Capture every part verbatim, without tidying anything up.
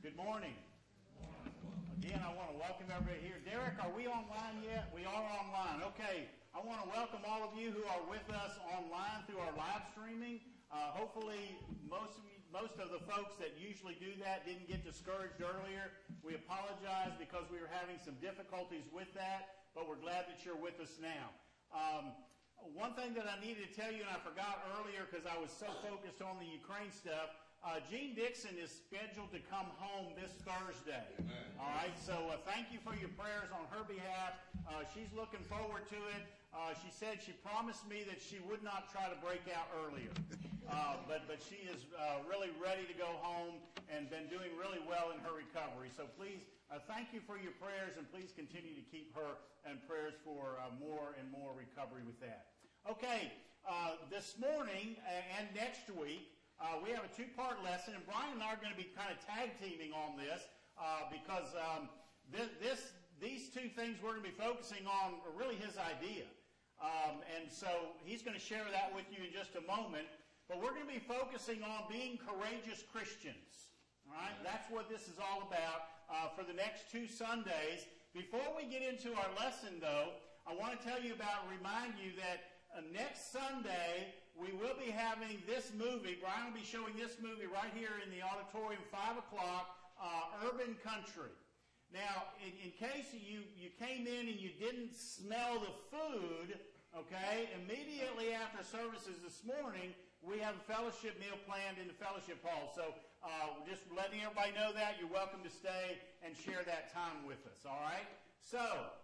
Good morning. Again, I want to welcome everybody here. Derek, are we online yet? We are online. Okay. I want to welcome all of you who are with us online through our live streaming. Uh, hopefully, most of you, most of the folks that usually do that didn't get discouraged earlier. We apologize because we were having some difficulties with that, but we're glad that you're with us now. Um, one thing that I needed to tell you, and I forgot earlier because I was so focused on the Ukraine stuff, Uh, Jean Dixon is scheduled to come home this Thursday. Amen. All right, so uh, thank you for your prayers on her behalf. Uh, she's looking forward to it. Uh, she said she promised me that she would not try to break out earlier. Uh, but, but she is uh, really ready to go home and been doing really well in her recovery. So please, uh, thank you for your prayers, and please continue to keep her in prayers for uh, more and more recovery with that. Okay, uh, this morning and next week, Uh, we have a two-part lesson, and Brian and I are going to be kind of tag-teaming on this uh, because um, this, this, these two things we're going to be focusing on are really his idea. Um, and so he's going to share that with you in just a moment. But we're going to be focusing on being courageous Christians. All right? That's what this is all about uh, for the next two Sundays. Before we get into our lesson, though, I want to tell you about, remind you that uh, next Sunday, we will be having this movie. Brian will be showing this movie right here in the auditorium, five o'clock, uh, Urban Country. Now, in, in case you, you came in and you didn't smell the food, okay, immediately after services this morning, we have a fellowship meal planned in the fellowship hall. So uh, just letting everybody know that. You're welcome to stay and share that time with us, all right? So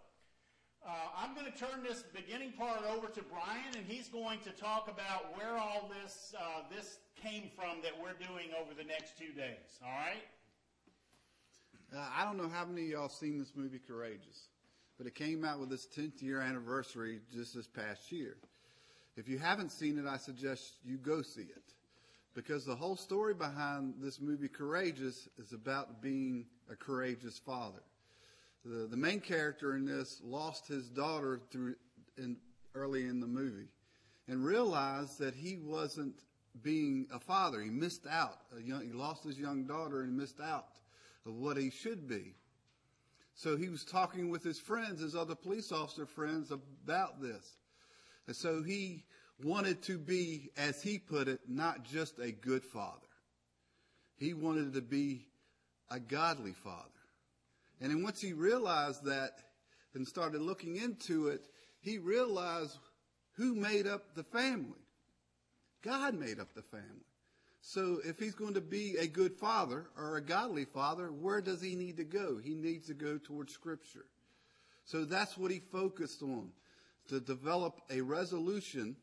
Uh, I'm going to turn this beginning part over to Brian, and he's going to talk about where all this uh, this came from that we're doing over the next two days. All right? Uh, I don't know how many of y'all seen this movie, Courageous, but it came out with its tenth year anniversary just this past year. If you haven't seen it, I suggest you go see it, because the whole story behind this movie, Courageous, is about being a courageous father. The, the main character in this lost his daughter through in, early in the movie and realized that he wasn't being a father. He missed out. A young, he lost his young daughter and missed out of what he should be. So he was talking with his friends, his other police officer friends, about this. And so he wanted to be, as he put it, not just a good father. He wanted to be a godly father. And then once he realized that and started looking into it, he realized who made up the family. God made up the family. So if he's going to be a good father or a godly father, where does he need to go? He needs to go towards Scripture. So that's what he focused on, to develop a resolution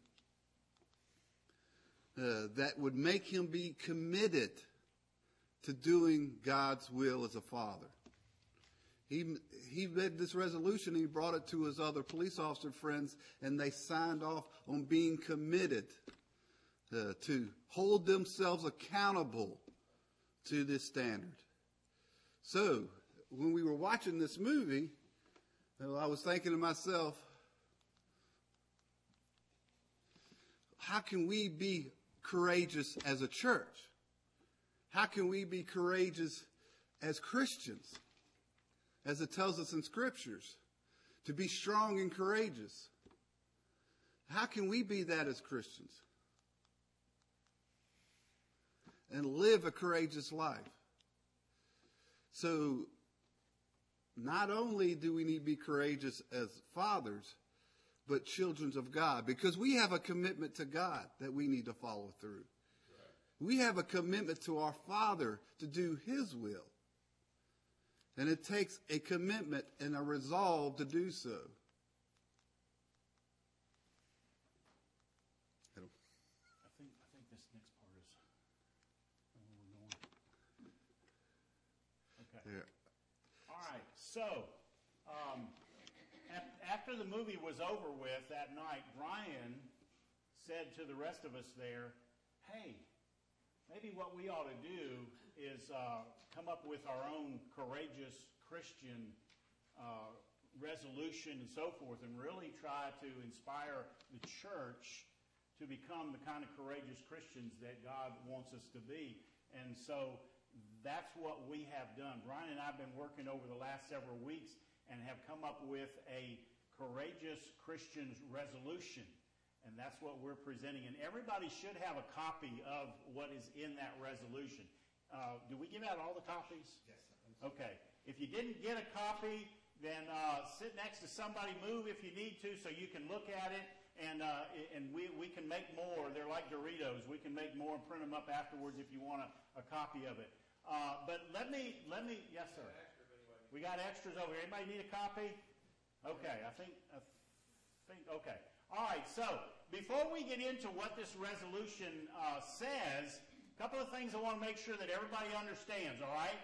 uh, that would make him be committed to doing God's will as a father. He he made this resolution, and he brought it to his other police officer friends, and they signed off on being committed uh, to hold themselves accountable to this standard. So, when we were watching this movie, I was thinking to myself, how can we be courageous as a church? How can we be courageous as Christians? As it tells us in Scriptures, to be strong and courageous. How can we be that as Christians? And live a courageous life. So, not only do we need to be courageous as fathers, but children of God. Because we have a commitment to God that we need to follow through. We have a commitment to our Father to do His will. And it takes a commitment and a resolve to do so. I think I think this next part is where we're going. Okay. Yeah. All right. So, um, after the movie was over with that night, Brian said to the rest of us there, "Hey, maybe what we ought to do is uh, come up with our own courageous Christian uh, resolution and so forth, and really try to inspire the church to become the kind of courageous Christians that God wants us to be." And so that's what we have done. Brian and I have been working over the last several weeks and have come up with a Courageous Christians resolution. And that's what we're presenting. And everybody should have a copy of what is in that resolution. Uh, do we give out all the copies? Yes. Okay. If you didn't get a copy, then uh, sit next to somebody, move if you need to so you can look at it. And uh, and we, we can make more. They're like Doritos. We can make more and print them up afterwards if you want a, a copy of it. Uh, but let me, let me, yes, sir. We got extras over here. Anybody need a copy? Okay, I think, I think, okay. All right, so before we get into what this resolution uh, says, a couple of things I want to make sure that everybody understands, all right?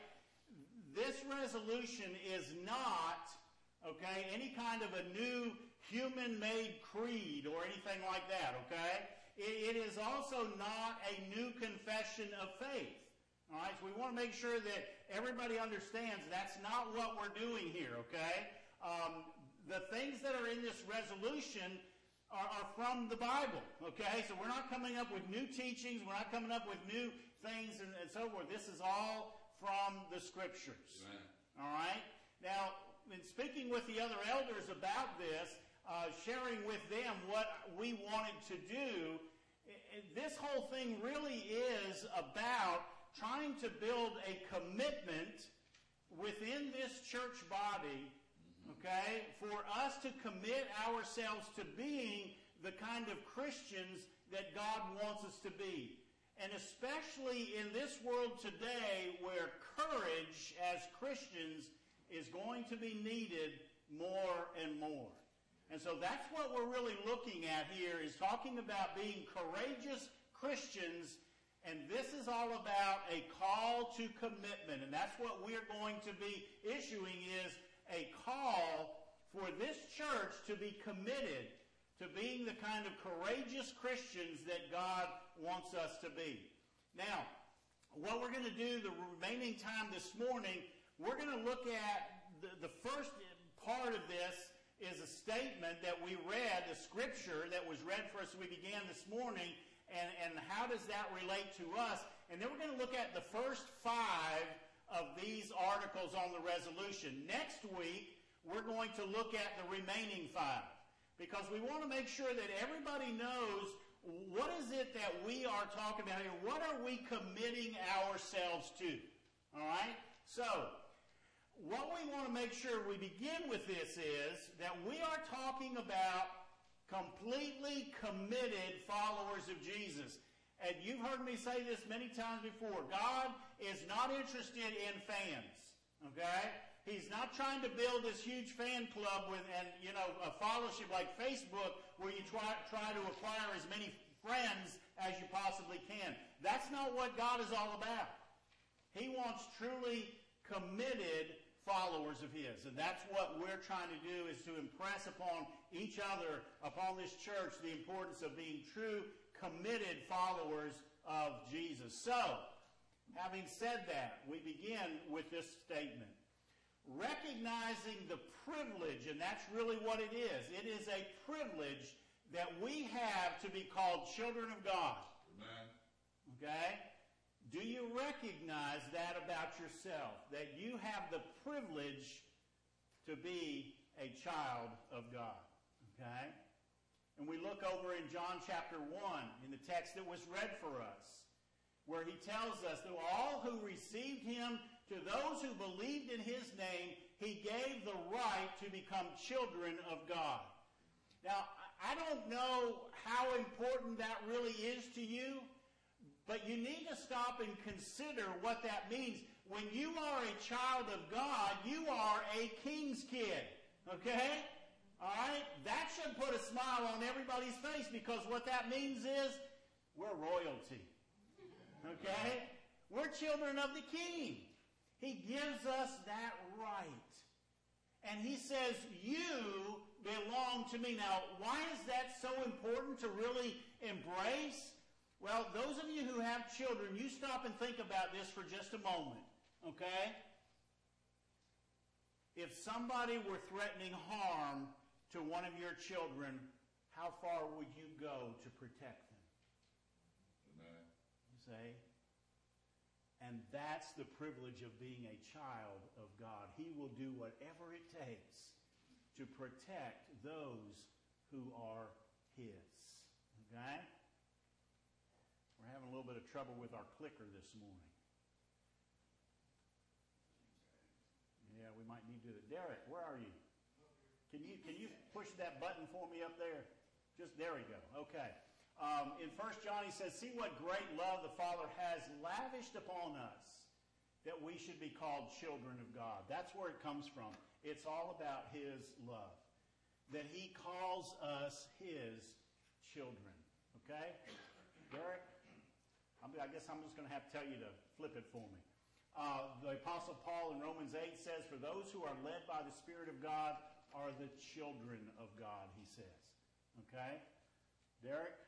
This resolution is not, okay, any kind of a new human-made creed or anything like that, okay? It, it is also not a new confession of faith, all right? So we want to make sure that everybody understands that's not what we're doing here, okay? Um, the things that are in this resolution are, are from the Bible, okay? So we're not coming up with new teachings. We're not coming up with new things and, and so forth. This is all from the Scriptures, right. All right? Now, in speaking with the other elders about this, uh, sharing with them what we wanted to do, this whole thing really is about trying to build a commitment within this church body, okay, for us to commit ourselves to being the kind of Christians that God wants us to be. And especially in this world today where courage as Christians is going to be needed more and more. And so that's what we're really looking at here, is talking about being courageous Christians. And this is all about a call to commitment. And that's what we're going to be issuing, is a call for this church to be committed to being the kind of courageous Christians that God wants us to be. Now, what we're going to do the remaining time this morning, we're going to look at the, the first part of this is a statement that we read, the scripture that was read for us as we began this morning, and, and how does that relate to us? And then we're going to look at the first five of these articles on the resolution. Next week, we're going to look at the remaining five, because we want to make sure that everybody knows what is it that we are talking about here. What are we committing ourselves to? All right? So, what we want to make sure we begin with this is that we are talking about completely committed followers of Jesus. And you've heard me say this many times before. God is not interested in fans, okay? He's not trying to build this huge fan club with, and you know, a followership like Facebook where you try, try to acquire as many friends as you possibly can. That's not what God is all about. He wants truly committed followers of His. And that's what we're trying to do, is to impress upon each other, upon this church, the importance of being true, committed followers of Jesus. So, having said that, we begin with this statement. Recognizing the privilege, and that's really what it is. It is a privilege that we have to be called children of God. Amen. Okay? Do you recognize that about yourself? That you have the privilege to be a child of God. Okay? And we look over in John chapter one, in the text that was read for us, where he tells us that all who received him, to those who believed in his name, he gave the right to become children of God. Now, I don't know how important that really is to you, but you need to stop and consider what that means. When you are a child of God, you are a king's kid. Okay? All right? That should put a smile on everybody's face, because what that means is we're royalty. Okay? We're children of the King. He gives us that right. And he says, you belong to me. Now, why is that so important to really embrace? Well, those of you who have children, you stop and think about this for just a moment. Okay? If somebody were threatening harm to one of your children, how far would you go to protect them? You say? And that's the privilege of being a child of God. He will do whatever it takes to protect those who are His. Okay? We're having a little bit of trouble with our clicker this morning. Yeah, we might need to do it. Derek, where are you? Can you can you push that button for me up there? Just there we go. Okay. Um, in First John, he says, "See what great love the Father has lavished upon us, that we should be called children of God." That's where it comes from. It's all about His love. That He calls us His children. Okay? Derek? I guess I'm just going to have to tell you to flip it for me. Uh, the Apostle Paul in Romans eight says, "For those who are led by the Spirit of God are the children of God," he says. Okay? Derek?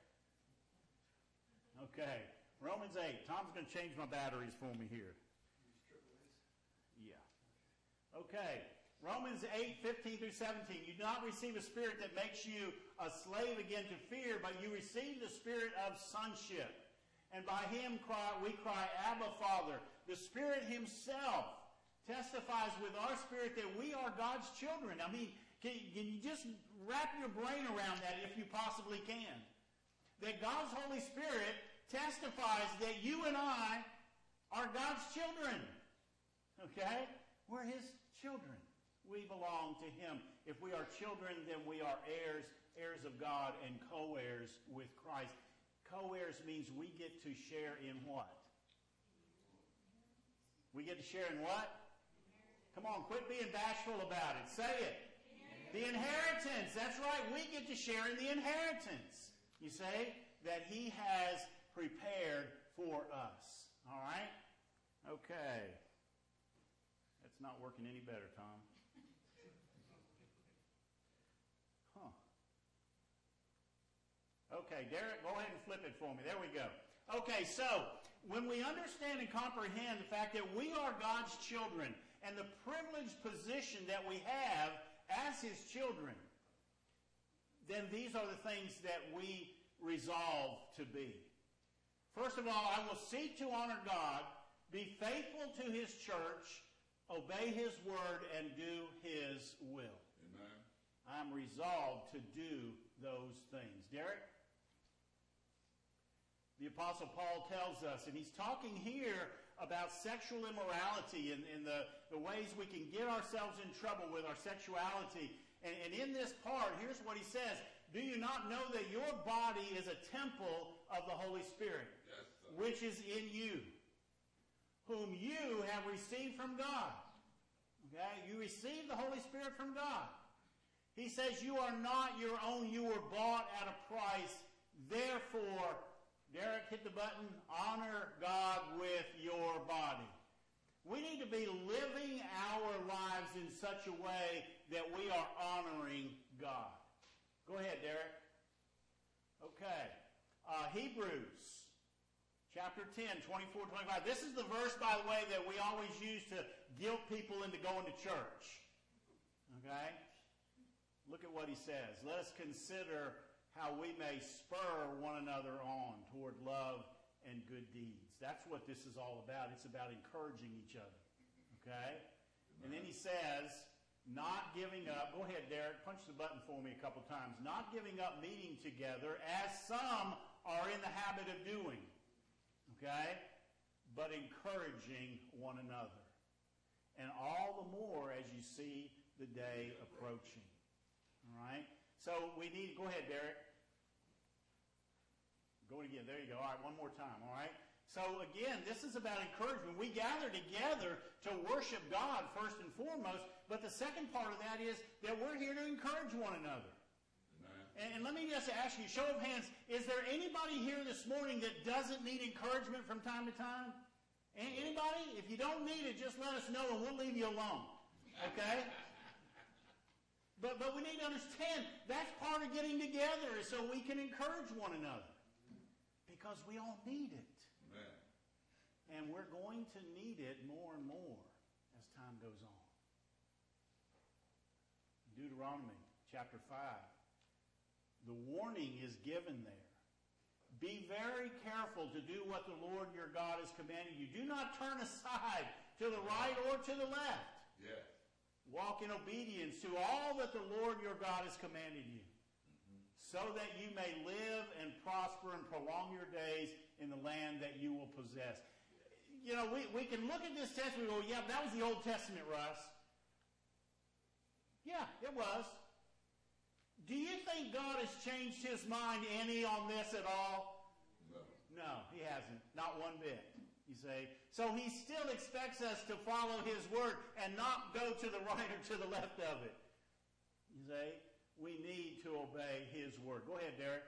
Okay. Romans eight. Tom's going to change my batteries for me here. Yeah. Okay. Romans eight, fifteen through seventeen. "You do not receive a spirit that makes you a slave again to fear, but you receive the spirit of sonship. And by Him cry, we cry, Abba, Father." The Spirit Himself testifies with our spirit that we are God's children. I mean, can, can you just wrap your brain around that if you possibly can? That God's Holy Spirit testifies that you and I are God's children. Okay? We're His children. We belong to Him. If we are children, then we are heirs, heirs of God, and co-heirs with Christ. Co-heirs means we get to share in what? We get to share in what? Come on, quit being bashful about it. Say it. The inheritance. That's right. We get to share in the inheritance. You say that He has prepared for us. All right? Okay. That's not working any better, Tom. Huh. Okay, Derek, go ahead and flip it for me. There we go. Okay, so when we understand and comprehend the fact that we are God's children and the privileged position that we have as His children, then these are the things that we resolve to be. First of all, I will seek to honor God, be faithful to His church, obey His word, and do His will. Amen. I'm resolved to do those things. Derek? The Apostle Paul tells us, and he's talking here about sexual immorality and, and the, the ways we can get ourselves in trouble with our sexuality. And, and in this part, here's what he says. "Do you not know that your body is a temple of the Holy Spirit, Yes, sir. which is in you, whom you have received from God?" Okay? You received the Holy Spirit from God. He says you are not your own. You were bought at a price. Therefore, Derek, hit the button. Honor God with your body. We need to be living our lives in such a way that we are honoring God. Go ahead, Derek. Okay. Uh, Hebrews chapter ten, twenty-four, twenty-five. This is the verse, by the way, that we always use to guilt people into going to church. Okay? Look at what he says. "Let us consider how we may spur one another on toward love and good deeds." That's what this is all about. It's about encouraging each other. Okay? And then he says, not giving up. Go ahead, Derek. Punch the button for me a couple times. "Not giving up meeting together, as some are in the habit of doing." Okay? "But encouraging one another. And all the more as you see the day approaching." All right? So we need, go ahead, Derek. Go again. There you go. All right, one more time. All right? So again, this is about encouragement. We gather together to worship God first and foremost, but the second part of that is that we're here to encourage one another. And, and let me just ask you, show of hands, is there anybody here this morning that doesn't need encouragement from time to time? Anybody? If you don't need it, just let us know and we'll leave you alone. Okay? But, but we need to understand that's part of getting together so we can encourage one another. Because we all need it. Amen. And we're going to need it more and more as time goes on. Deuteronomy chapter five. The warning is given there. Be very careful to do what the Lord your God has commanded you. Do not turn aside to the right or to the left. Yes. Walk in obedience to all that the Lord your God has commanded you, mm-hmm. so that you may live and prosper and prolong your days in the land that you will possess. You know, we, we can look at this text and we go, yeah, that was the Old Testament, Russ. Yeah, it was. Do you think God has changed his mind any on this at all? No. No, he hasn't. Not one bit, you say. So he still expects us to follow his word and not go to the right or to the left of it. You say, we need to obey his word. Go ahead, Derek.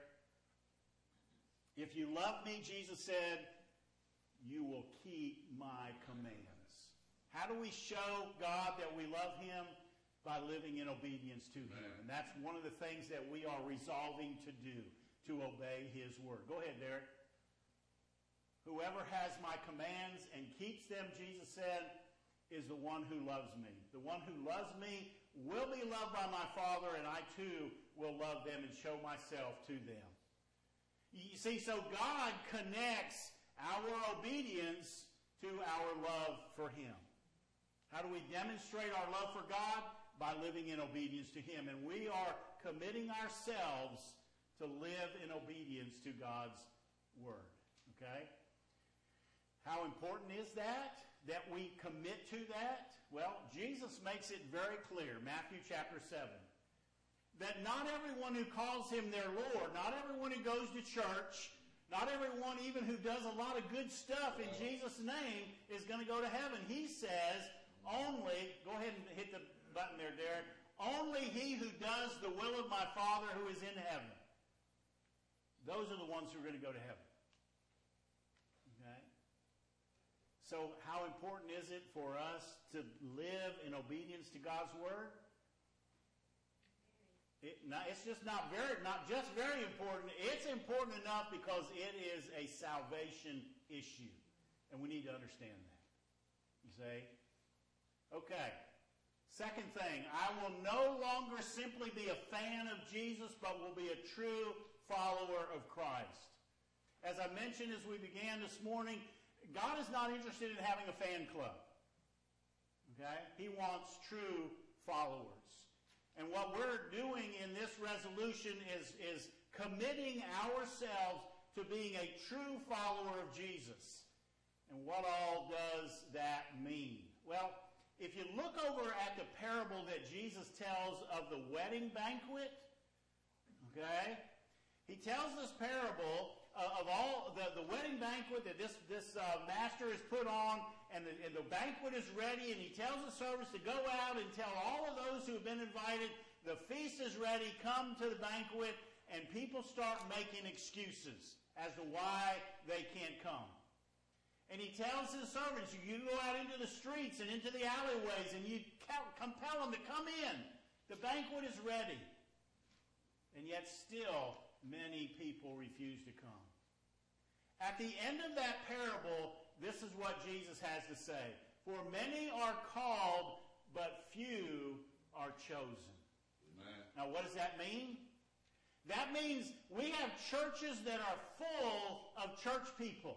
If you love me, Jesus said, you will keep my commands. How do we show God that we love him? By living in obedience to him. And that's one of the things that we are resolving to do, to obey his word. Go ahead, Derek. Whoever has my commands and keeps them, Jesus said, is the one who loves me. The one who loves me will be loved by my Father, and I too will love them and show myself to them. You see, so God connects our obedience to our love for him. How do we demonstrate our love for God? By living in obedience to him. And we are committing ourselves to live in obedience to God's word. Okay? How important is that? That we commit to that? Well, Jesus makes it very clear, Matthew chapter seven, that not everyone who calls him their Lord, not everyone who goes to church, not everyone even who does a lot of good stuff in Jesus' name is going to go to heaven. He says only, go ahead and hit the button there, Derek. Only he who does the will of my Father who is in heaven. Those are the ones who are going to go to heaven. Okay? So how important is it for us to live in obedience to God's word? It, not, it's just not very, not just very important. It's important enough because it is a salvation issue. And we need to understand that. You say? Okay. Second thing, I will no longer simply be a fan of Jesus, but will be a true follower of Christ. As I mentioned as we began this morning, God is not interested in having a fan club. Okay? He wants true followers. And what we're doing in this resolution is, is committing ourselves to being a true follower of Jesus. And what all does that mean? Well, if you look over at the parable that Jesus tells of the wedding banquet, okay, he tells this parable uh, of all the, the wedding banquet that this, this uh, master has put on, and the, and the banquet is ready, and he tells the servants to go out and tell all of those who have been invited, the feast is ready, come to the banquet, and people start making excuses as to why they can't come. And he tells his servants, you go out into the streets and into the alleyways and you compel them to come in. The banquet is ready. And yet still, many people refuse to come. At the end of that parable, this is what Jesus has to say. For many are called, but few are chosen. Amen. Now, what does that mean? That means we have churches that are full of church people.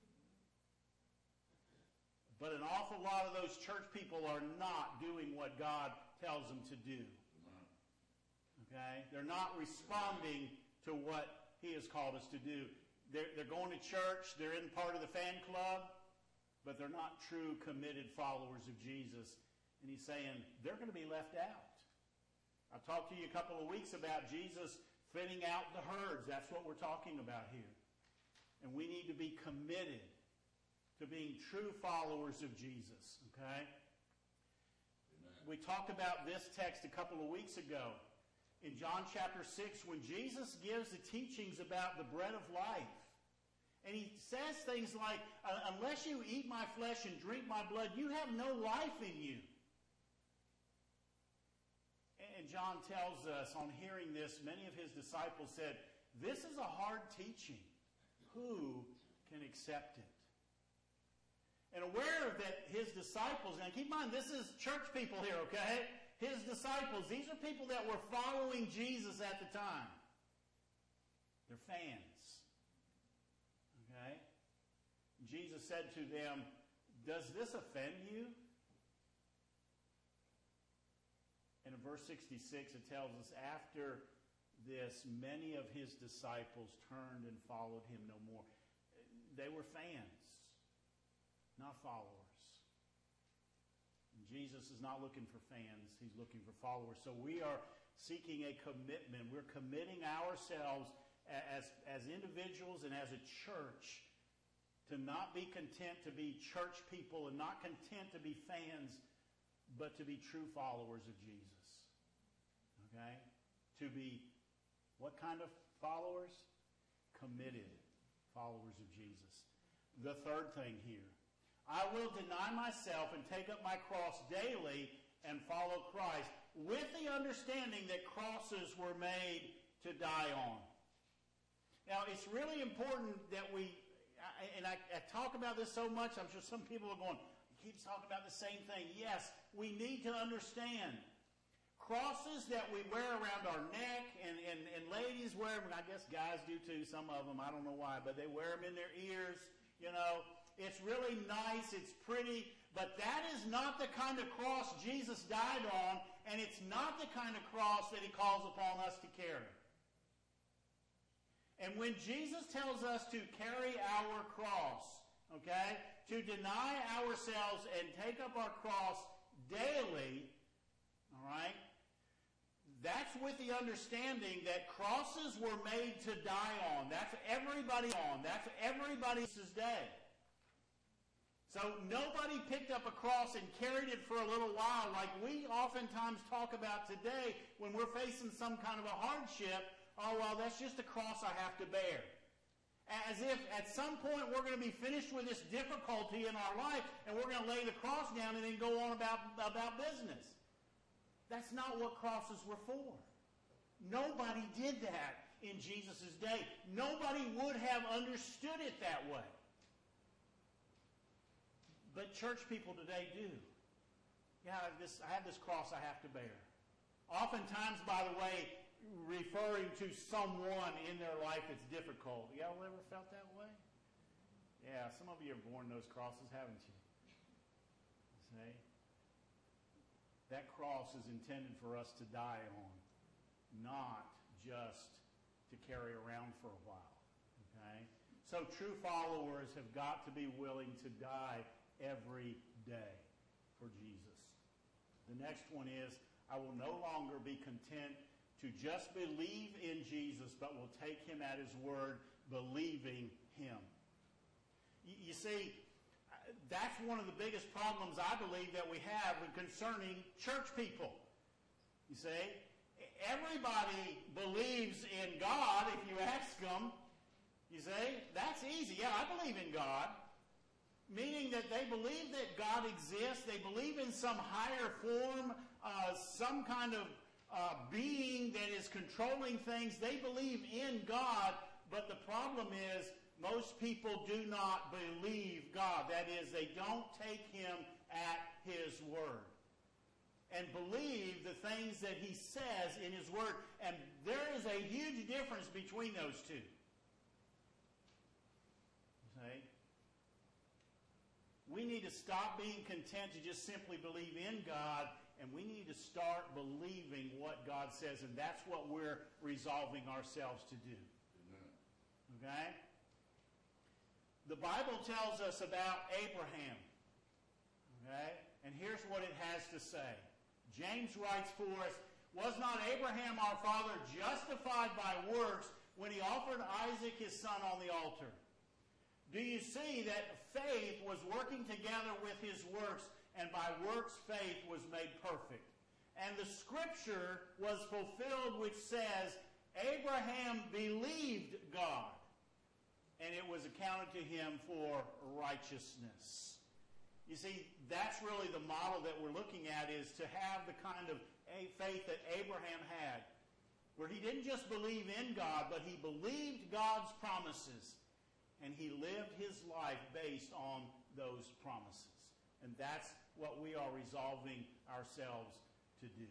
But an awful lot of those church people are not doing what God tells them to do. Okay? They're not responding to what he has called us to do. They're, they're going to church, they're in part of the fan club, but they're not true committed followers of Jesus. And he's saying they're going to be left out. I talked to you a couple of weeks about Jesus fitting out the herds. That's what we're talking about here. And we need to be committed to being true followers of Jesus, okay? Amen. We talked about this text a couple of weeks ago. In John chapter six, when Jesus gives the teachings about the bread of life, and he says things like, unless you eat my flesh and drink my blood, you have no life in you. And John tells us, on hearing this, many of his disciples said, this is a hard teaching. Who can accept it? And aware that his disciples, and keep in mind, this is church people here, okay? His disciples, these are people that were following Jesus at the time. They're fans. Jesus said to them, "Does this offend you?" And in verse sixty-six, it tells us, after this, many of his disciples turned and followed him no more. They were fans, not followers. And Jesus is not looking for fans. He's looking for followers. So we are seeking a commitment. We're committing ourselves as, as individuals and as a church to not be content to be church people and not content to be fans, but to be true followers of Jesus. Okay? To be what kind of followers? Committed followers of Jesus. The third thing here. I will deny myself and take up my cross daily and follow Christ with the understanding that crosses were made to die on. Now, it's really important that we, and I, I talk about this so much, I'm sure some people are going, he keeps talking about the same thing. Yes, we need to understand crosses that we wear around our neck, and, and, and ladies wear them, and I guess guys do too, some of them, I don't know why, but they wear them in their ears, you know. It's really nice, it's pretty, but that is not the kind of cross Jesus died on, and it's not the kind of cross that he calls upon us to carry. And when Jesus tells us to carry our cross, okay, to deny ourselves and take up our cross daily, all right, that's with the understanding that crosses were made to die on. That's everybody on. That's everybody's day. So nobody picked up a cross and carried it for a little while like we oftentimes talk about today when we're facing some kind of a hardship. Oh, well, that's just a cross I have to bear. As if at some point we're going to be finished with this difficulty in our life and we're going to lay the cross down and then go on about, about business. That's not what crosses were for. Nobody did that in Jesus' day. Nobody would have understood it that way. But church people today do. Yeah, this, I have this cross I have to bear. Oftentimes, by the way, referring to someone in their life that's difficult. Y'all ever felt that way? Yeah, some of you have borne those crosses, haven't you? See? That cross is intended for us to die on, not just to carry around for a while. Okay? So true followers have got to be willing to die every day for Jesus. The next one is, I will no longer be content to just believe in Jesus, but will take him at his word, believing him. You, you see, that's one of the biggest problems I believe that we have concerning church people. You see, everybody believes in God if you ask them. You see, that's easy. Yeah, I believe in God. Meaning that they believe that God exists. They believe in some higher form, uh, some kind of uh, being that is controlling things. They believe in God, but the problem is most people do not believe God. That is, they don't take him at his word and believe the things that he says in his word. And there is a huge difference between those two. See? We need to stop being content to just simply believe in God, and we need to start believing what God says, and that's what we're resolving ourselves to do. Amen. Okay? The Bible tells us about Abraham. Okay? And here's what it has to say. James writes for us, was not Abraham our father justified by works when he offered Isaac his son on the altar? Do you see that faith was working together with his works, and by works faith was made perfect? And the scripture was fulfilled which says, Abraham believed God, and it was accounted to him for righteousness. You see, that's really the model that we're looking at, is to have the kind of faith that Abraham had, where he didn't just believe in God, but he believed God's promises, and he lived his life based on those promises. And that's what we are resolving ourselves to do.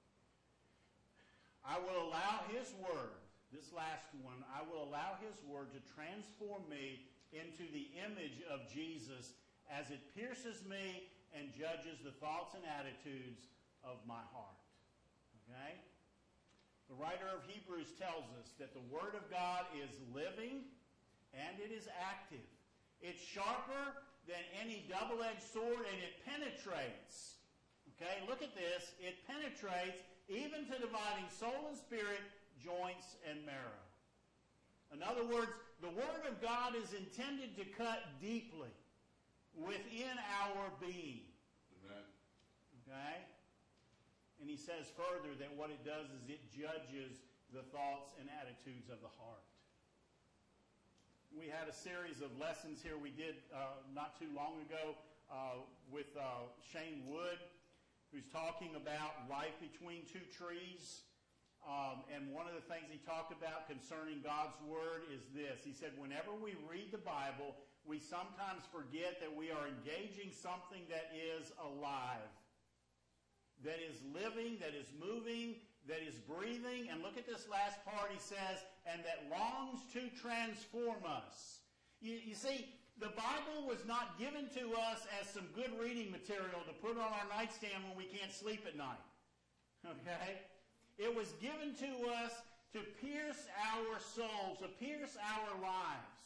I will allow his word, this last one, I will allow his word to transform me into the image of Jesus as it pierces me and judges the thoughts and attitudes of my heart. Okay? The writer of Hebrews tells us that the Word of God is living and it is active. It's sharper than any double-edged sword, and it penetrates. Okay, look at this. It penetrates even to dividing soul and spirit, joints and marrow. In other words, the Word of God is intended to cut deeply within our being. Amen. Okay? And he says further that what it does is it judges the thoughts and attitudes of the heart. We had a series of lessons here we did uh, not too long ago uh, with uh, Shane Wood, who's talking about life between two trees. Um, and one of the things he talked about concerning God's Word is this. He said, whenever we read the Bible, we sometimes forget that we are engaging something that is alive, that is living, that is moving, that is breathing. And look at this last part, he says, and that longs to transform us. You, you see, the Bible was not given to us as some good reading material to put on our nightstand when we can't sleep at night. Okay? It was given to us to pierce our souls, to pierce our lives,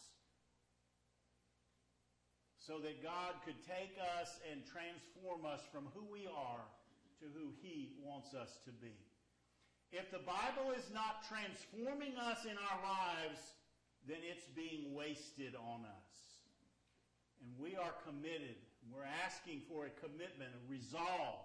so that God could take us and transform us from who we are to who He wants us to be. If the Bible is not transforming us in our lives, then it's being wasted on us. And we are committed. We're asking for a commitment, a resolve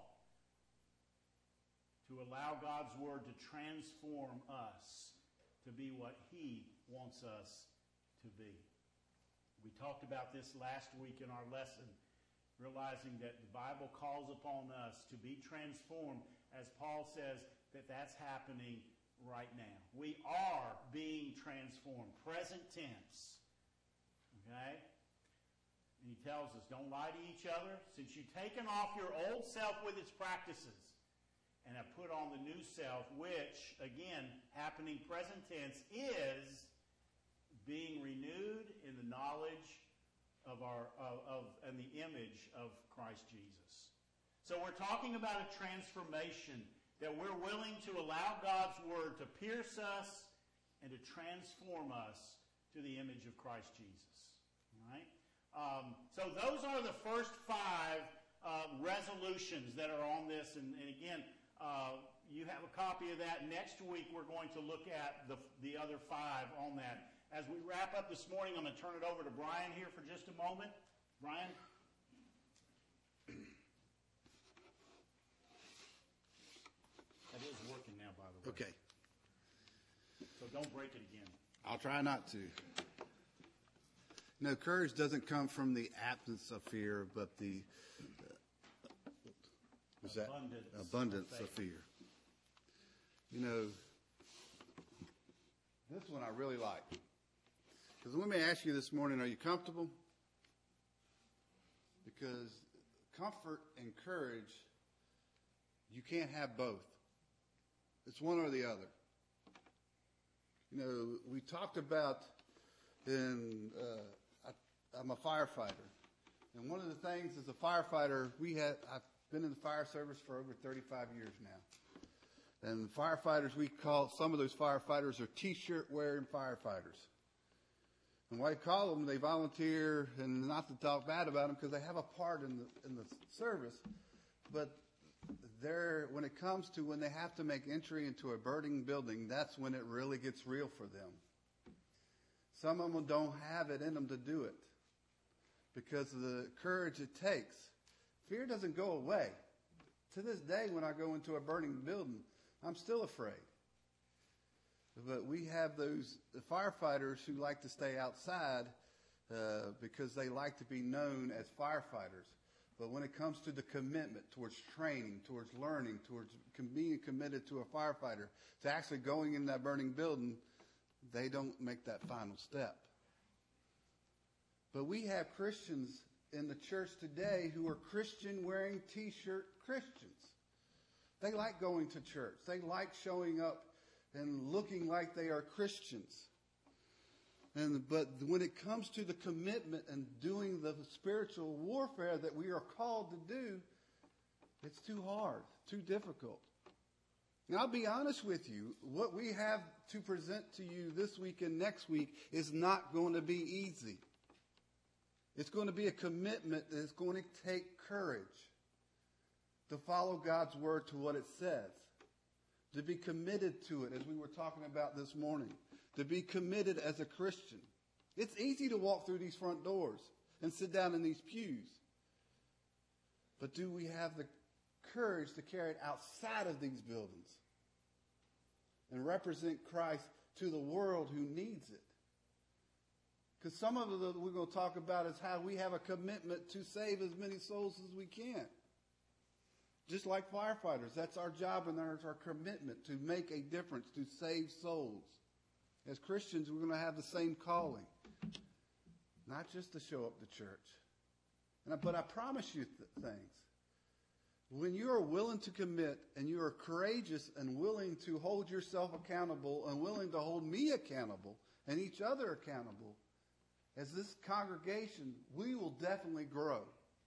to allow God's Word to transform us to be what He wants us to be. We talked about this last week in our lesson, realizing that the Bible calls upon us to be transformed, as Paul says, that that's happening right now. We are being transformed, present tense. Okay? And he tells us, don't lie to each other, since you've taken off your old self with its practices and have put on the new self, which, again, happening present tense, is being renewed in the knowledge of our of, of and the image of Christ Jesus. So we're talking about a transformation, that we're willing to allow God's Word to pierce us and to transform us to the image of Christ Jesus. All right? Um, so those are the first five uh, resolutions that are on this. And, and again, uh, you have a copy of that. Next week we're going to look at the, the other five on that. As we wrap up this morning, I'm going to turn it over to Brian here for just a moment. Brian? That is working now, by the way. Okay. So don't break it again. I'll try not to. No, courage doesn't come from the absence of fear, but the uh, was that Abundance abundance of of faith. fear. You know, this one I really like. Because let me ask you this morning, are you comfortable? Because comfort and courage, you can't have both. It's one or the other. You know, we talked about in, uh, I, I'm a firefighter. And one of the things as a firefighter, we had, I've been in the fire service for over thirty-five years now. And firefighters, we call, some of those firefighters are t-shirt wearing firefighters. And why I call them, they volunteer, and not to talk bad about them because they have a part in the, in the service. But they're, when it comes to when they have to make entry into a burning building, that's when it really gets real for them. Some of them don't have it in them to do it because of the courage it takes. Fear doesn't go away. To this day, when I go into a burning building, I'm still afraid. But we have those the firefighters who like to stay outside uh, because they like to be known as firefighters. But when it comes to the commitment towards training, towards learning, towards being committed to a firefighter, to actually going in that burning building, they don't make that final step. But we have Christians in the church today who are Christian wearing t-shirt Christians. They like going to church. They like showing up and looking like they are Christians. And, but when it comes to the commitment and doing the spiritual warfare that we are called to do, it's too hard, too difficult. Now, I'll be honest with you. What we have to present to you this week and next week is not going to be easy. It's going to be a commitment that is going to take courage to follow God's word to what it says, to be committed to it, as we were talking about this morning, to be committed as a Christian. It's easy to walk through these front doors and sit down in these pews. But do we have the courage to carry it outside of these buildings and represent Christ to the world who needs it? Because some of it we're going to talk about is how we have a commitment to save as many souls as we can. Just like firefighters, that's our job and that's our commitment, to make a difference, to save souls. As Christians, we're going to have the same calling, not just to show up to church. And I, but I promise you th- things. When you are willing to commit and you are courageous and willing to hold yourself accountable and willing to hold me accountable and each other accountable, as this congregation, we will definitely grow.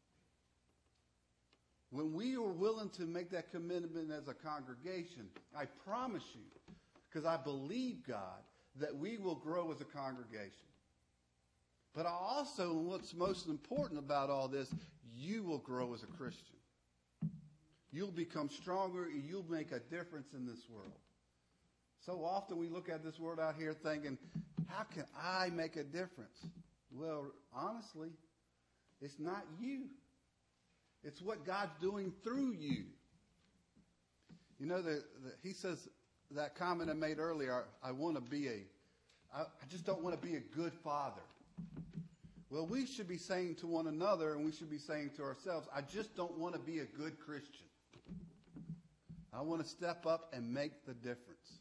When we are willing to make that commitment as a congregation, I promise you, because I believe God, that we will grow as a congregation. But I also, and what's most important about all this, you will grow as a Christian. You'll become stronger and you'll make a difference in this world. So often we look at this world out here thinking, how can I make a difference? Well, honestly, it's not you. It's what God's doing through you. You know, the, the, he says, that comment I made earlier, I, I want to be a, I, I just don't want to be a good father. Well, we should be saying to one another, and we should be saying to ourselves, I just don't want to be a good Christian. I want to step up and make the difference.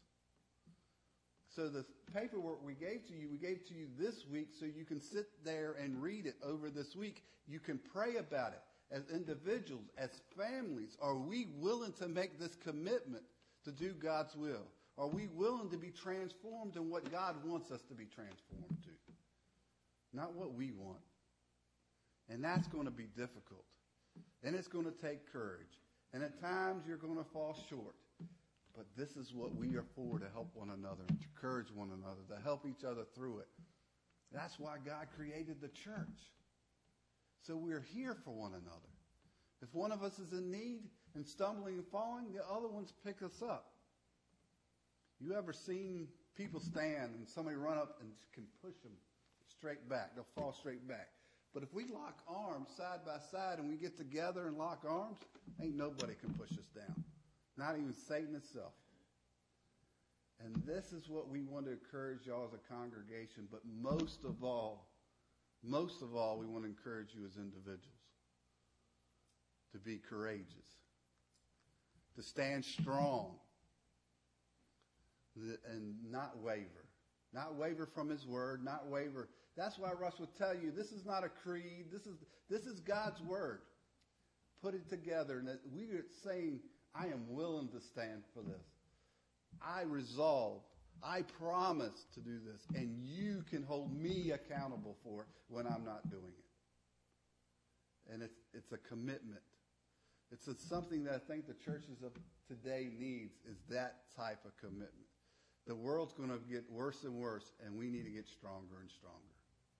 So the paperwork we gave to you, we gave to you this week so you can sit there and read it over this week. You can pray about it as individuals, as families. Are we willing to make this commitment to do God's will? Are we willing to be transformed in what God wants us to be transformed to? Not what we want. And that's going to be difficult. And it's going to take courage. And at times you're going to fall short. But this is what we are for, to help one another, to encourage one another, to help each other through it. That's why God created the church. So we're here for one another. If one of us is in need and stumbling and falling, the other ones pick us up. You ever seen people stand and somebody run up and can push them straight back? They'll fall straight back. But if we lock arms side by side and we get together and lock arms, ain't nobody can push us down. Not even Satan itself. And this is what we want to encourage y'all as a congregation. But most of all, most of all, we want to encourage you as individuals to be courageous, to stand strong, and not waver. Not waver from his word, not waver. That's why Russ would tell you, this is not a creed. This is, this is God's word. Put it together. And that we are saying, I am willing to stand for this. I resolve. I promise to do this. And you can hold me accountable for it when I'm not doing it. And it's, it's a commitment. It's a, something that I think the churches of today needs, is that type of commitment. The world's going to get worse and worse, and we need to get stronger and stronger.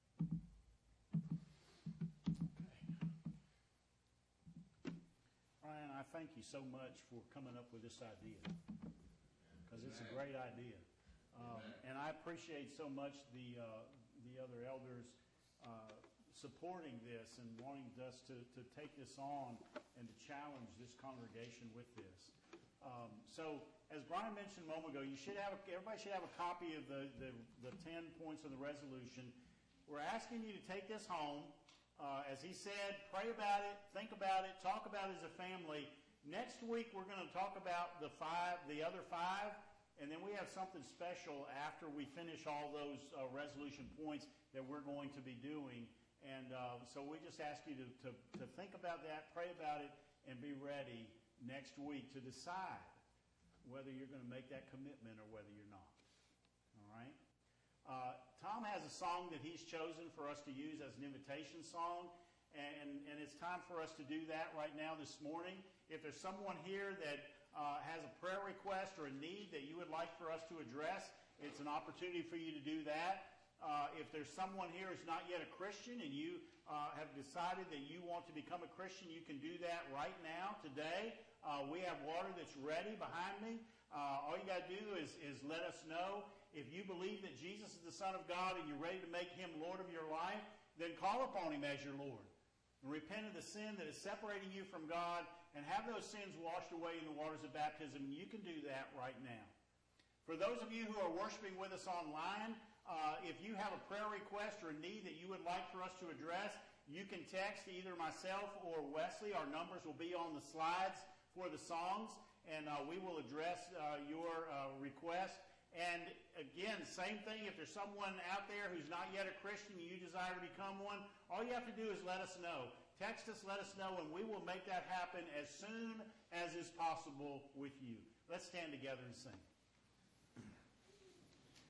Ryan, I thank you so much for coming up with this idea, because it's a great idea. Um, and I appreciate so much the uh, the other elders uh, supporting this and wanting us to, to take this on and to challenge this congregation with this. Um, so, as Brian mentioned a moment ago, you should have a, everybody should have a copy of the, the, the ten points of the resolution. We're asking you to take this home. Uh, as he said, pray about it, think about it, talk about it as a family. Next week, we're going to talk about the five, the other five, and then we have something special after we finish all those uh, resolution points that we're going to be doing. And uh, so we just ask you to, to, to think about that, pray about it, and be ready next week to decide whether you're going to make that commitment or whether you're not. All right? Uh, Tom has a song that he's chosen for us to use as an invitation song, and, and it's time for us to do that right now this morning. If there's someone here that uh, has a prayer request or a need that you would like for us to address, it's an opportunity for you to do that. Uh, if there's someone here who's not yet a Christian and you uh, have decided that you want to become a Christian, you can do that right now, today. Uh, we have water that's ready behind me. Uh, all you got to do is, is let us know. If you believe that Jesus is the Son of God and you're ready to make him Lord of your life, then call upon him as your Lord. And repent of the sin that is separating you from God and have those sins washed away in the waters of baptism. And you can do that right now. For those of you who are worshiping with us online, uh, if you have a prayer request or a need that you would like for us to address, you can text either myself or Wesley. Our numbers will be on the slides for the songs, and uh, we will address uh, your uh, request. And again, same thing, if there's someone out there who's not yet a Christian and you desire to become one, all you have to do is let us know. Text us, let us know, and we will make that happen as soon as is possible with you. Let's stand together and sing.